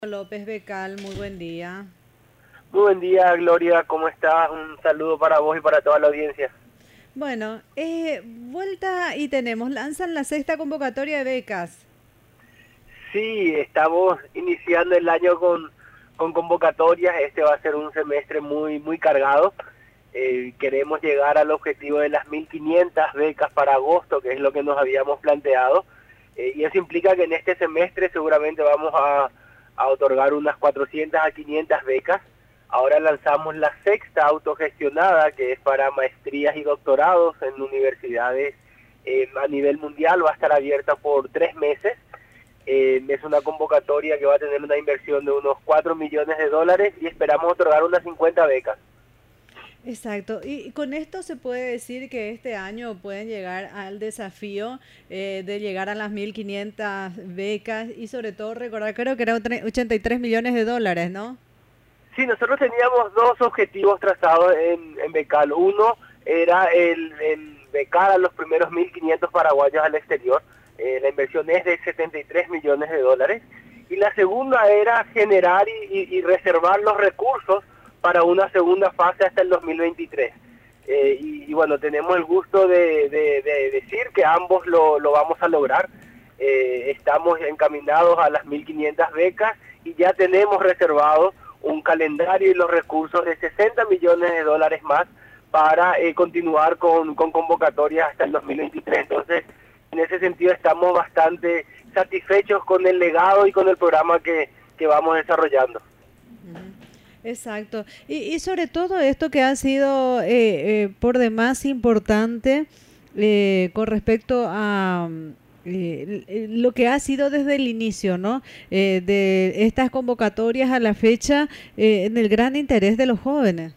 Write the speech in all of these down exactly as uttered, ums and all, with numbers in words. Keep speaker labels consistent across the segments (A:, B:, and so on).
A: López Becal, muy buen día.
B: Muy buen día, Gloria, ¿cómo estás? Un saludo para vos y para toda la audiencia.
A: Bueno, eh, vuelta y tenemos, lanzan la sexta convocatoria de becas.
B: Sí, estamos iniciando el año con, con convocatorias. Este va a ser un semestre muy, muy cargado. Eh, queremos llegar al objetivo de las mil quinientas becas para agosto, que es lo que nos habíamos planteado. Eh, y eso implica que en este semestre seguramente vamos a, a otorgar unas cuatrocientas a quinientas becas. Ahora lanzamos la sexta autogestionada, que es para maestrías y doctorados en universidades eh, a nivel mundial. Va a estar abierta por tres meses. Eh, es una convocatoria que va a tener una inversión de unos cuatro millones de dólares y esperamos otorgar unas cincuenta becas.
A: Exacto, y con esto se puede decir que este año pueden llegar al desafío eh, de llegar a las mil quinientas becas y sobre todo recordar, creo que eran ochenta y tres millones de dólares, ¿no?
B: Sí, nosotros teníamos dos objetivos trazados en, en Becal. Uno era el, el becar a los primeros mil quinientos paraguayos al exterior. Eh, la inversión es de setenta y tres millones de dólares. Y la segunda era generar y, y, y reservar los recursos para una segunda fase hasta el dos mil veintitrés. Eh, y, y bueno, tenemos el gusto de, de, de decir que ambos lo, lo vamos a lograr. Eh, estamos encaminados a las mil quinientas becas y ya tenemos reservados un calendario y los recursos de sesenta millones de dólares más para eh, continuar con, con convocatorias hasta el dos mil veintitrés. Entonces, en ese sentido estamos bastante satisfechos con el legado y con el programa que, que vamos desarrollando.
A: Exacto. Y, y sobre todo esto que ha sido eh, eh, por demás importante eh, con respecto a eh, lo que ha sido desde el inicio, ¿no? Eh, de estas convocatorias a la fecha eh, en el gran interés de los jóvenes.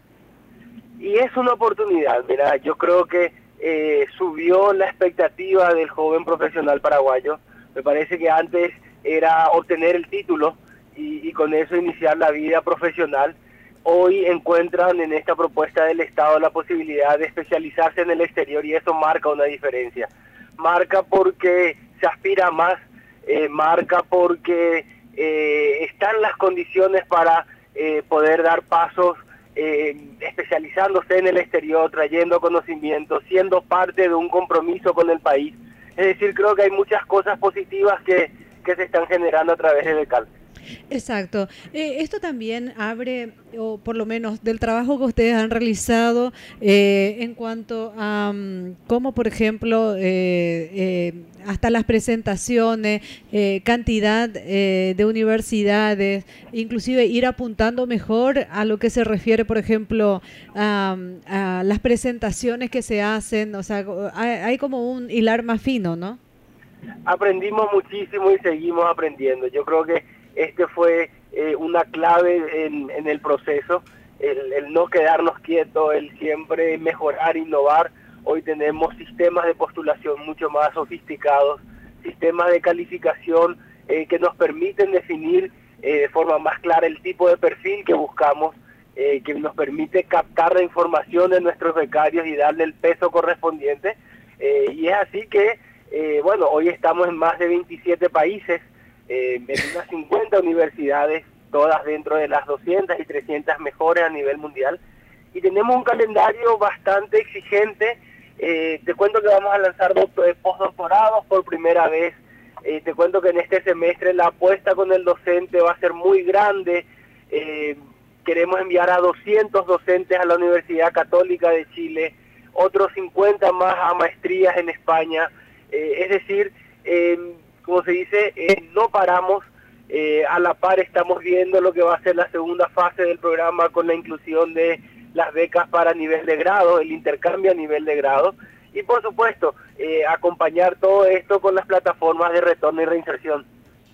B: Y es una oportunidad, mira, yo creo que eh, subió la expectativa del joven profesional paraguayo. Me parece que antes era obtener el título y, y con eso iniciar la vida profesional. Hoy encuentran en esta propuesta del Estado la posibilidad de especializarse en el exterior y eso marca una diferencia. Marca porque se aspira más, eh, marca porque eh, están las condiciones para eh, poder dar pasos eh, especializándose en el exterior, trayendo conocimiento, siendo parte de un compromiso con el país. Es decir, creo que hay muchas cosas positivas que, que se están generando a través de Becal.
A: Exacto. Eh, esto también abre, o por lo menos del trabajo que ustedes han realizado eh, en cuanto a um, cómo, por ejemplo, eh, eh, hasta las presentaciones, eh, cantidad eh, de universidades, inclusive ir apuntando mejor a lo que se refiere, por ejemplo, a, a las presentaciones que se hacen. O sea, hay, hay como un hilar más fino, ¿no?
B: Aprendimos muchísimo y seguimos aprendiendo. Yo creo que este fue eh, una clave en, en el proceso, el, el no quedarnos quietos, el siempre mejorar, innovar. Hoy tenemos sistemas de postulación mucho más sofisticados, sistemas de calificación eh, que nos permiten definir eh, de forma más clara el tipo de perfil que buscamos, eh, que nos permite captar la información de nuestros becarios y darle el peso correspondiente. Eh, y es así que, eh, bueno, hoy estamos en más de veintisiete países, Eh, en unas cincuenta universidades, todas dentro de las doscientas y trescientas mejores a nivel mundial, y tenemos un calendario bastante exigente. Eh, te cuento que vamos a lanzar postdoctorados por primera vez. Eh, te cuento que en este semestre la apuesta con el docente va a ser muy grande. Eh, queremos enviar a doscientos docentes a la Universidad Católica de Chile, otros cincuenta más a maestrías en España. Eh, es decir, eh, como se dice, eh, no paramos, eh, a la par estamos viendo lo que va a ser la segunda fase del programa con la inclusión de las becas para nivel de grado, el intercambio a nivel de grado, y por supuesto, eh, acompañar todo esto con las plataformas de retorno y reinserción.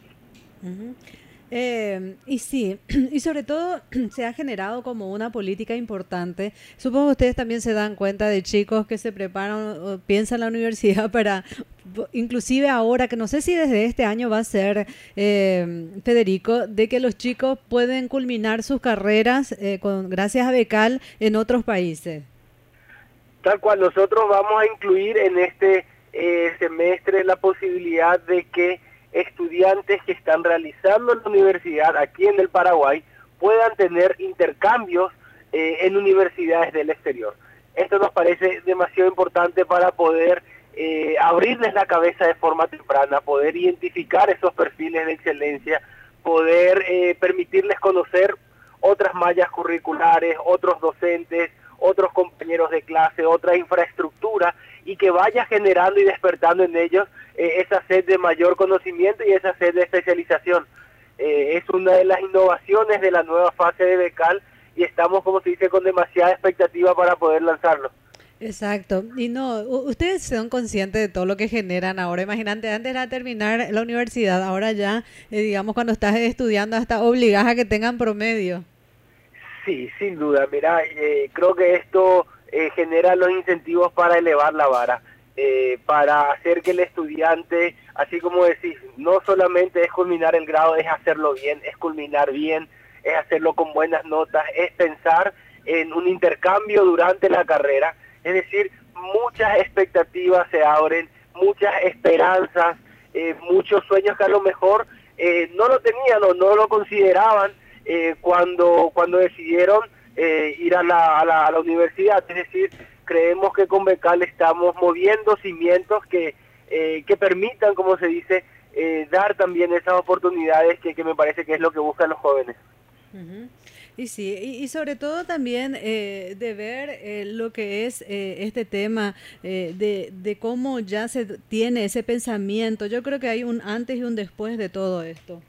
A: Uh-huh. Eh, y sí, y sobre todo se ha generado como una política importante. Supongo que ustedes también se dan cuenta de chicos que se preparan o piensan en la universidad para, inclusive ahora, que no sé si desde este año va a ser, eh, Federico, de que los chicos pueden culminar sus carreras eh, con, gracias a Becal en otros países.
B: Tal cual, nosotros vamos a incluir en este eh, semestre la posibilidad de que estudiantes que están realizando en la universidad aquí en el Paraguay puedan tener intercambios eh, en universidades del exterior. Esto nos parece demasiado importante para poder eh, abrirles la cabeza de forma temprana, poder identificar esos perfiles de excelencia, poder eh, permitirles conocer otras mallas curriculares, otros docentes, otros compañeros de clase, otra infraestructura, y que vaya generando y despertando en ellos eh, esa sed de mayor conocimiento y esa sed de especialización. Eh, es una de las innovaciones de la nueva fase de Becal y estamos, como se dice, con demasiada expectativa para poder lanzarlo.
A: Exacto. Y no, ustedes son conscientes de todo lo que generan ahora. Imagínate, antes era terminar la universidad, ahora ya, eh, digamos, cuando estás estudiando, hasta obligas a que tengan promedio.
B: Sí, sin duda. Mira, eh, creo que esto eh, genera los incentivos para elevar la vara, eh, para hacer que el estudiante, así como decís, no solamente es culminar el grado, es hacerlo bien, es culminar bien, es hacerlo con buenas notas, es pensar en un intercambio durante la carrera. Es decir, muchas expectativas se abren, muchas esperanzas, eh, muchos sueños que a lo mejor eh, no lo tenían o no lo consideraban eh, cuando cuando decidieron eh, ir a la, a, la, a la universidad. Es decir, creemos que con Becal estamos moviendo cimientos que, eh, que permitan, como se dice, eh, dar también esas oportunidades que, que me parece que es lo que buscan los jóvenes.
A: Uh-huh. Y sí, y, y sobre todo también eh, de ver eh, lo que es eh, este tema eh, de, de cómo ya se tiene ese pensamiento. Yo creo que hay un antes y un después de todo esto.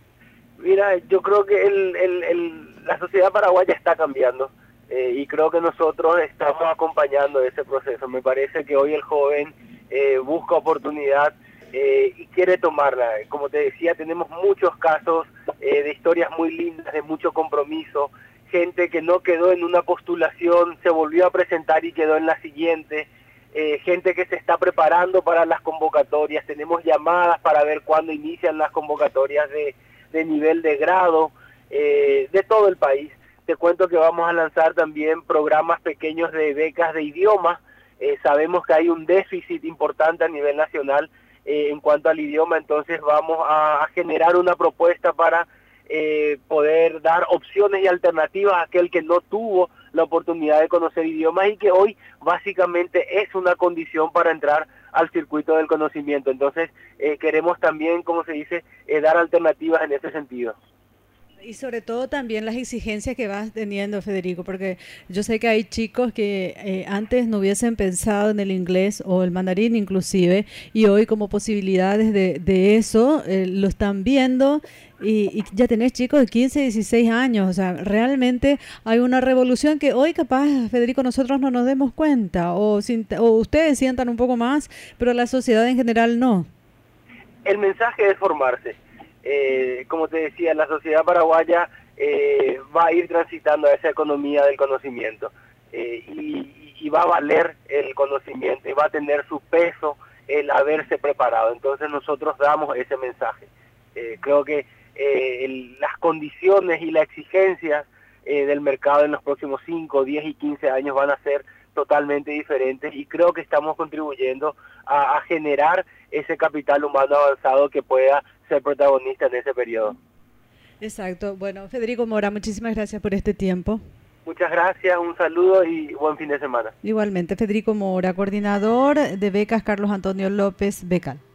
B: Mira, yo creo que el, el, el, la sociedad paraguaya está cambiando eh, y creo que nosotros estamos acompañando ese proceso. Me parece que hoy el joven eh, busca oportunidad eh, y quiere tomarla. Como te decía, tenemos muchos casos eh, de historias muy lindas, de mucho compromiso, gente que no quedó en una postulación, se volvió a presentar y quedó en la siguiente, eh, gente que se está preparando para las convocatorias, tenemos llamadas para ver cuándo inician las convocatorias de, de nivel de grado, eh, de todo el país. Te cuento que vamos a lanzar también programas pequeños de becas de idioma. Eh, sabemos que hay un déficit importante a nivel nacional Eh, en cuanto al idioma, entonces vamos a, a generar una propuesta para eh, poder dar opciones y alternativas a aquel que no tuvo la oportunidad de conocer idiomas y que hoy básicamente es una condición para entrar al circuito del conocimiento. Entonces eh, queremos también, como se dice, eh, dar alternativas en ese sentido.
A: Y sobre todo también las exigencias que vas teniendo, Federico, porque yo sé que hay chicos que eh, antes no hubiesen pensado en el inglés o el mandarín inclusive, y hoy como posibilidades de, de eso eh, lo están viendo, y, y ya tenés chicos de quince, dieciséis años. O sea, realmente hay una revolución que hoy capaz, Federico, nosotros no nos demos cuenta, o, o ustedes sientan un poco más, pero la sociedad en general no.
B: El mensaje es formarse. Eh, como te decía, la sociedad paraguaya eh, va a ir transitando a esa economía del conocimiento eh, y, y va a valer el conocimiento y va a tener su peso el haberse preparado. Entonces nosotros damos ese mensaje. Eh, creo que eh, el, las condiciones y las exigencias eh, del mercado en los próximos cinco, diez y quince años van a ser totalmente diferentes y creo que estamos contribuyendo a, a generar ese capital humano avanzado que pueda ser protagonista en ese periodo.
A: Exacto. Bueno, Federico Mora, muchísimas gracias por este tiempo.
B: Muchas gracias, un saludo y buen fin de semana.
A: Igualmente, Federico Mora, coordinador de becas Carlos Antonio López Becal.